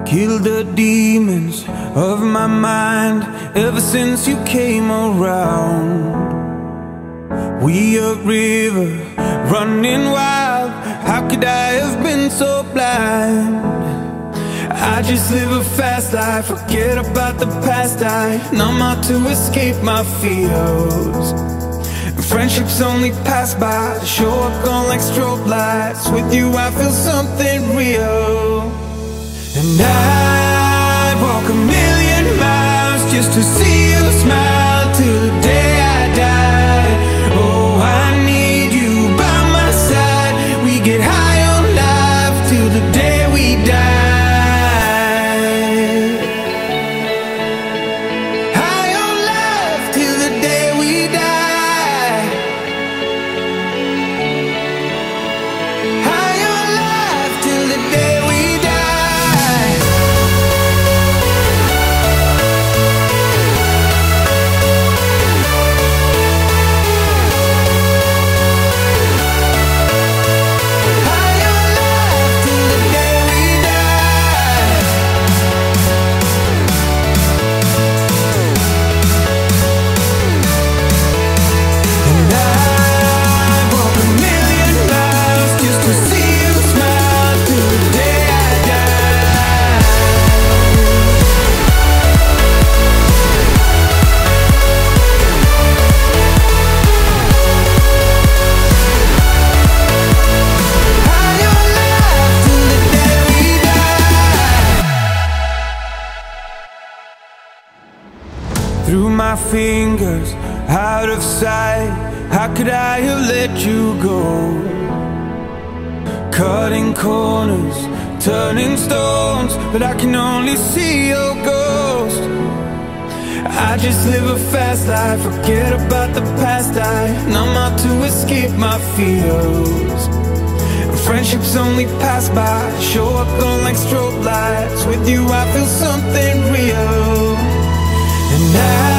Killed the demons of my mind ever since you came around. We a river running wild. How could I have been so blind? I just live a fast life, forget about the past. I numb out to escape my fears. Friendships only pass by, show up gone like strobe lights. With you I feel something real. And I'd walk a million miles just to see you smile till the day I die. Oh, I need you by my side. We get high on life till the day we die. High on life till the day we die. High on life till the day we die. Through my fingers, out of sight. How could I have let you go? Cutting corners, turning stones, but I can only see your ghost. I just live a fast life, forget about the past. I numb out to escape my fears. Friendships only pass by, show up gone like strobe lights. With you I feel something real. And